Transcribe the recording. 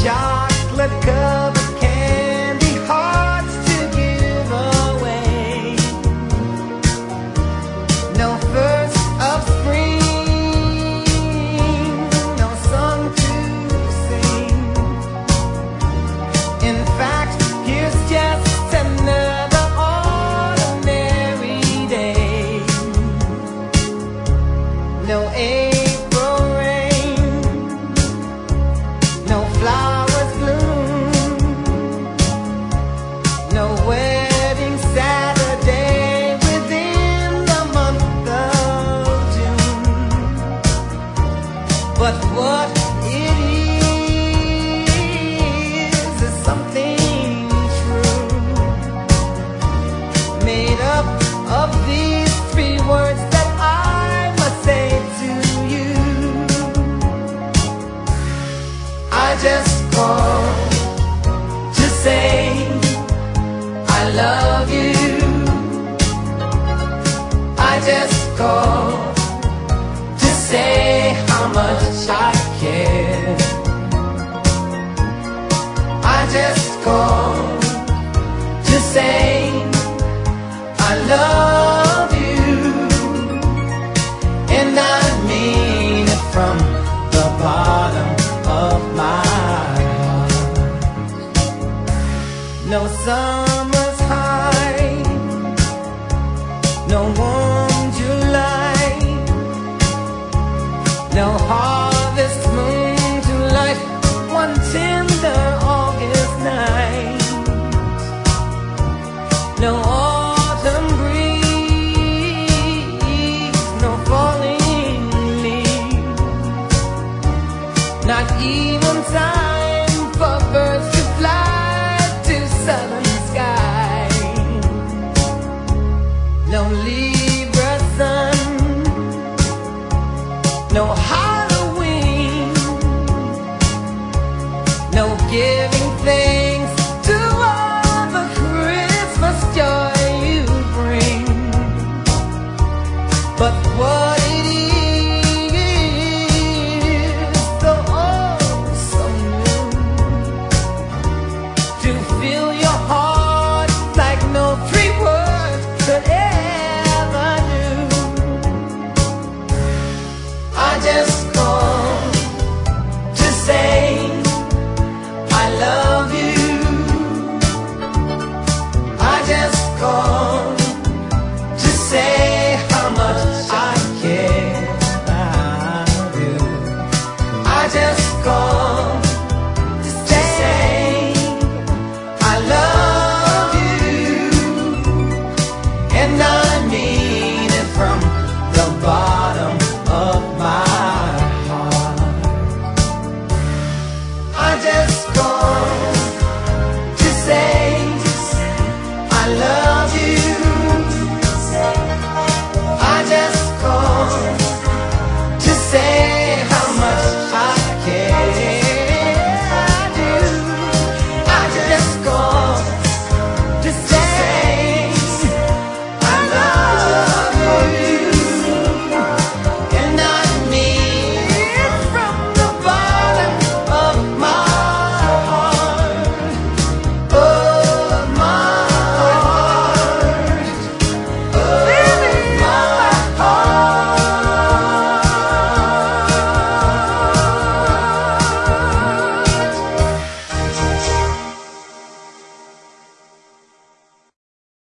chocolate covered candy hearts to give away. No first of spring, no song to sing. In fact, here's just another ordinary day. No April rain, no flowers bloom, no wedding Saturday within the month of June. But what it is something true, made up of these three words that I must say to you. I just called to say I love you. I just called to say how much I care. I just called to say I love you, and I mean it from the bottom of my heart. No summer's high, no warm July, no harvest moon to light one tender August night, no autumn breeze, no falling leaves, not even time for birds to fly to southern sky. No Libra sun, no Halloween, no giving thanks to all the Christmas joy you bring. But what it is, so oh so new, to fill your heart like no three words could ever do. I just called to say I love you. I just called to say how much I care about you. I just called